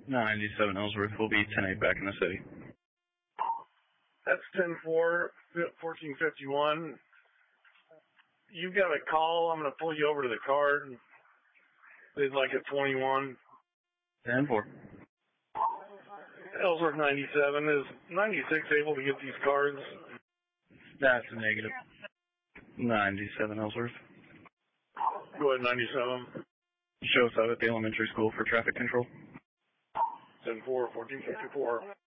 97 Ellsworth will be 10-8 back in the city. That's 10-4, 1451. You've got a call. I'm going to pull you over to the card. They'd like a 21. 10-4. Ellsworth 97. Is 96 able to get these cards? That's a negative. 97 Ellsworth. Go ahead, 97. Show us out at the elementary school for traffic control. 10-4, 1454.